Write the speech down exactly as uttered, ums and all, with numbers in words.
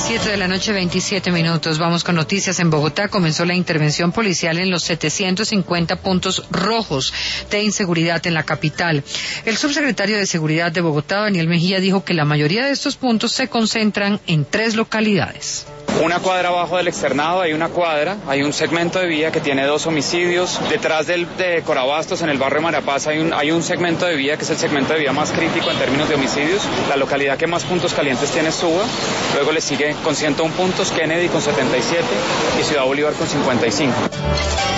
Siete de la noche, veintisiete minutos. Vamos con noticias. En Bogotá comenzó la intervención policial en los setecientos cincuenta puntos rojos de inseguridad en la capital. El subsecretario de Seguridad de Bogotá, Daniel Mejía, dijo que la mayoría de estos puntos se concentran en tres localidades. Una cuadra abajo del externado hay una cuadra, hay un segmento de vía que tiene dos homicidios. Detrás del, de Corabastos, en el barrio Marapaz, hay un, hay un segmento de vía que es el segmento de vía más crítico en términos de homicidios. La localidad que más puntos calientes tiene es Suba, luego le sigue con ciento uno puntos Kennedy con setenta y siete y Ciudad Bolívar con cincuenta y cinco.